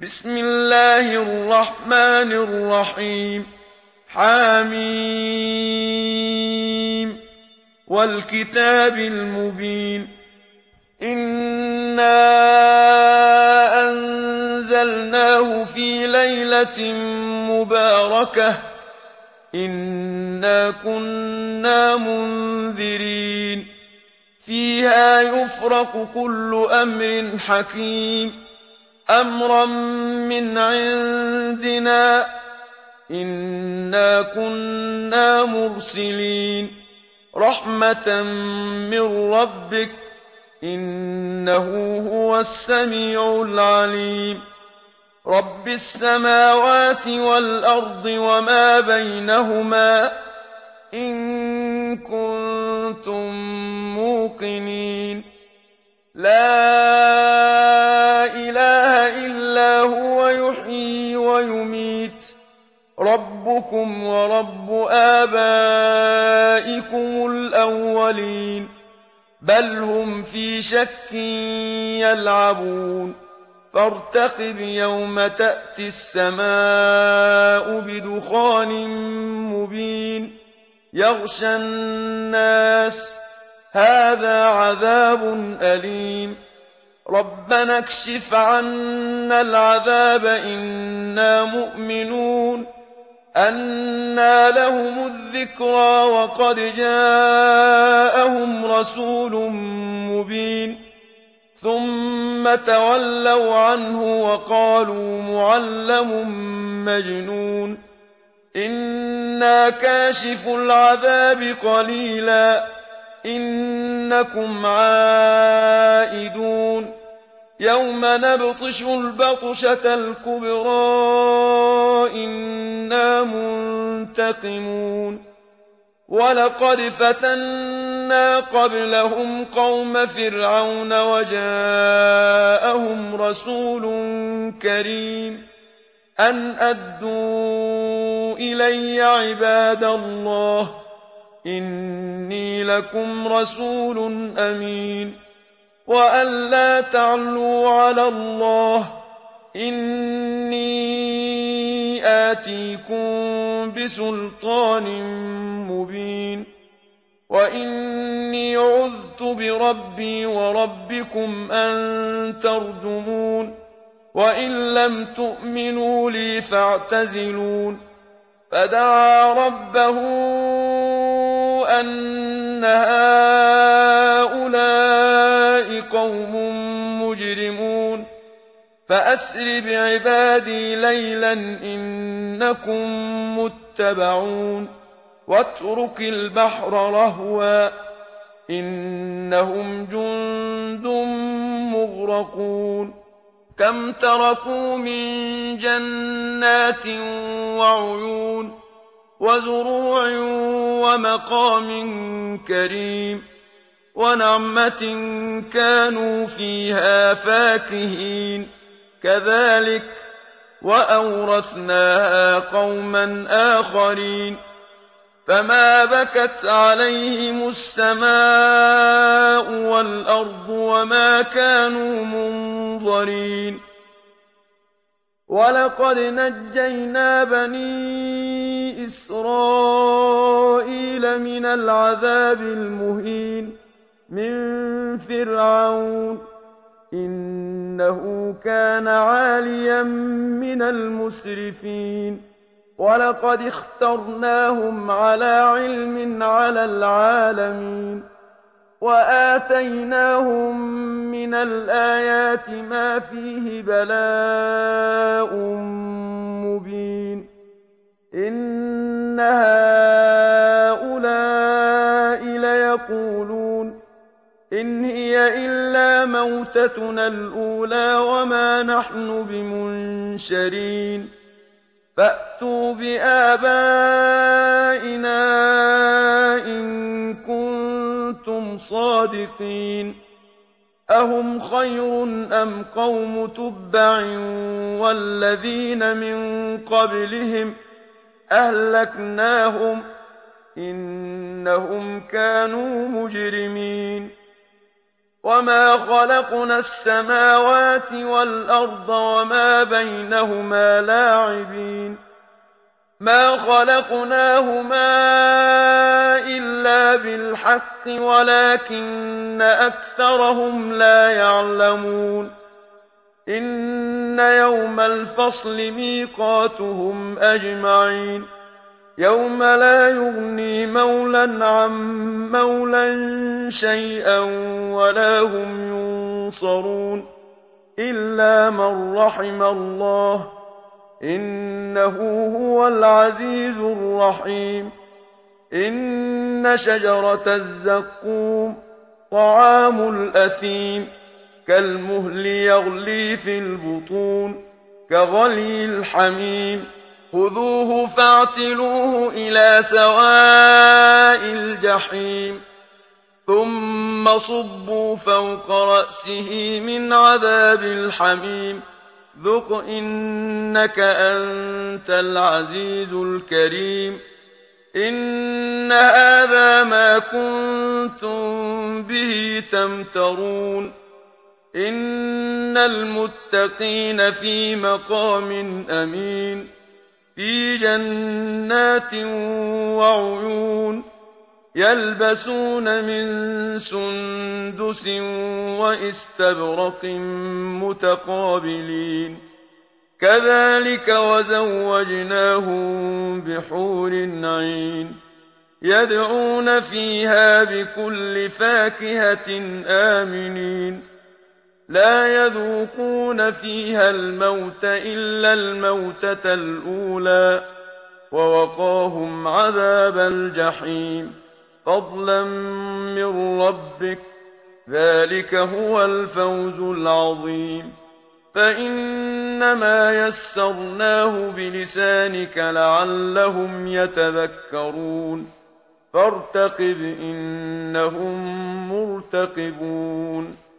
بسم الله الرحمن الرحيم حم والكتاب المبين إنا أنزلناه في ليلة مباركة إنا كنا منذرين فيها يفرق كل أمر حكيم أمرا من عندنا إنا كنا مرسلين رحمة من ربك إنه هو السميع العليم رب السماوات والأرض وما بينهما إن كنتم موقنين لا إله إلا هو يحيي ويميت ربكم ورب آبائكم الأولين بل هم في شك يلعبون فارتقب يوم تأتي السماء بدخان مبين يغشى الناس هذا عذاب أليم ربنا اكشف عنا العذاب إنا مؤمنون أنى لهم الذكرى وقد جاءهم رسول مبين ثم تولوا عنه وقالوا معلم مجنون إنا كاشف العذاب قليلا إنكم عائدون يوم نبطش البطشة الكبرى إنا منتقمون ولقد فتنا قبلهم قوم فرعون وجاءهم رسول كريم أن أدوا إلي عباد الله إني لكم رسول أمين وأن لا تعلوا على الله إني آتيكم بسلطان مبين وإني عذت بربي وربكم أن ترجمون وإن لم تؤمنوا لي فاعتزلون فدعا ربه أن هؤلاء قوم مجرمون فأسر بعبادي ليلا إنكم متبعون واترك البحر رهوا إنهم جند مغرقون كم تركوا من جنات وعيون وزروع ومقام كريم ونعمة كانوا فيها فاكهين كذلك وأورثناها قوما آخرين فما بكت عليهم السماء والأرض وما كانوا منظرين ولقد نجينا بني إسرائيل من العذاب المهين من فرعون إنه كان عاليا من المسرفين ولقد اخترناهم على علم على العالمين وآتيناهم من الآيات ما فيه بلاء مبين إن هؤلاء ليقولون إن هي إلا موتتنا الأولى وما نحن بمنشرين فأتوا بآبائنا إن كنتم صادقين أهم خير أم قوم تبع والذين من قبلهم أهلكناهم إنهم كانوا مجرمين وما خلقنا السماوات والأرض وما بينهما لاعبين ما خلقناهما إلا بالحق ولكن أكثرهم لا يعلمون إن يوم الفصل ميقاتهم أجمعين يوم لا يغني مولى عن مولى شيئا ولا هم ينصرون إلا من رحم الله إنه هو العزيز الرحيم إن شجرة الزقوم طعام الأثيم كالمهل يغلي في البطون كغلي الحميم خذوه فاعتلوه إلى سواء الجحيم ثم صبوا فوق رأسه من عذاب الحميم ذق إنك أنت العزيز الكريم إن هذا ما كنتم به تمترون إن المتقين في مقام أمين في جنات وعيون يلبسون من سندس وإستبرق متقابلين كذلك وزوجناهم بحور عين يدعون فيها بكل فاكهة آمنين لا يذوقون فيها الموت إلا الموتة الأولى ووقاهم عذاب الجحيم فضلا من ربك ذلك هو الفوز العظيم فإنما يسرناه بلسانك لعلهم يتذكرون فارتقب إنهم مرتقبون